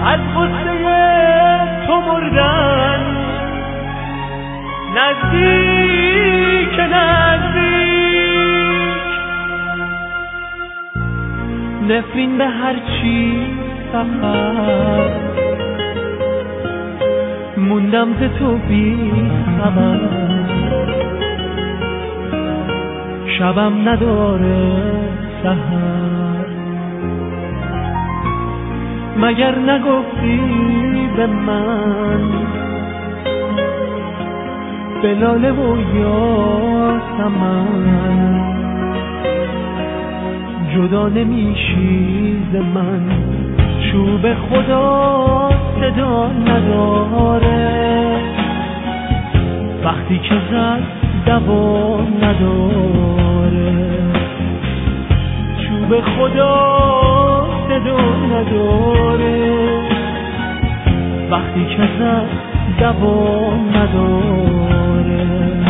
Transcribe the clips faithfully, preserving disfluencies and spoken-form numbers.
از غصه تو مردن، نزدیک نزدیک. نفرین به هر چی سفر، موندم ز تو بی خبر. شبم نداره سحر، مگر نگفتی به من به لاله و یاسمن جدا نمیشی ز من. چوب خدا صدا نداره، وقتی که زد دوا نداره. چوب خدا صدا نداره، وقتی که زد دوا نداره.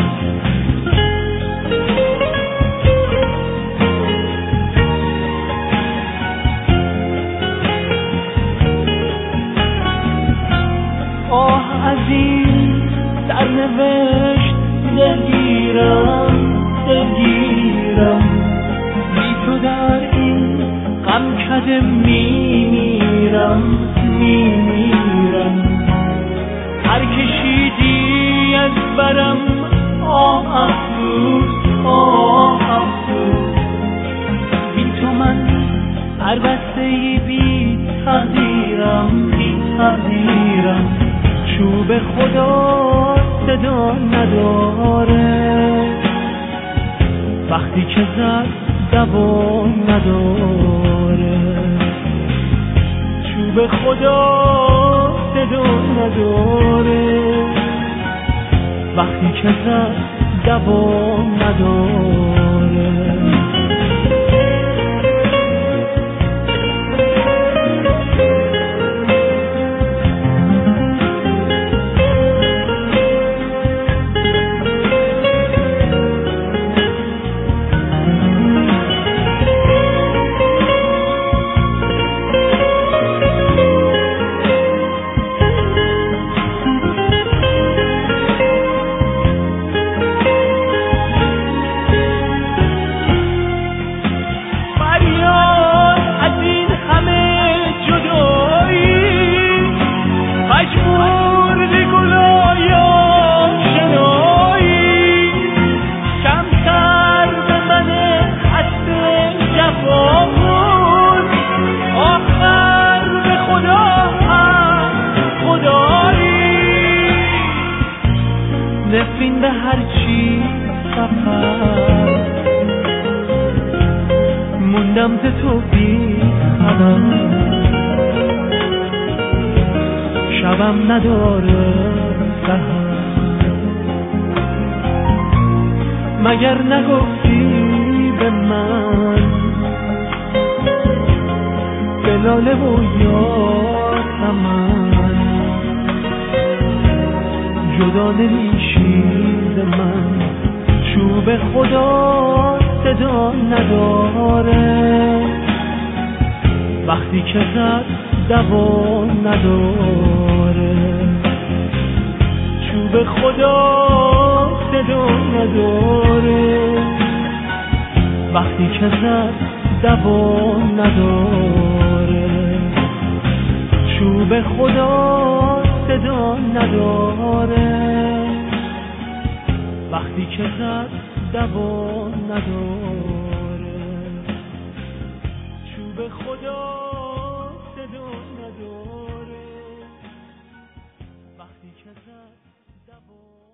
آه از این سرنوشت دلگیرم دلگیرم، بی تو در این غمکده میمیرم میمیرم. هر کشیدی از برم آه افسوس آه افسوس. بی تو من عربسته‌ای بی تقدیرم بی تقدیرم. چوب خدا صدا نداره، وقتی که زد دوا نداره. چوب خدا صدا نداره، وقتی که زد دوا نداره. نفرین به هر چی سفر، موندم ز تو بی خبر. شبم نداره سحر، مگر نگفتی به من به لاله و یاسمن جدا نمیشی ز من. چوب خدا صدا نداره، وقتی که زد دوا نداره. چوب خدا صدا نداره، وقتی که زد دوا نداره. چوب خدا صدا نداره، وقتی که زد دوا نداره. چوب خدا صدا نداره، وقتی که زد دوا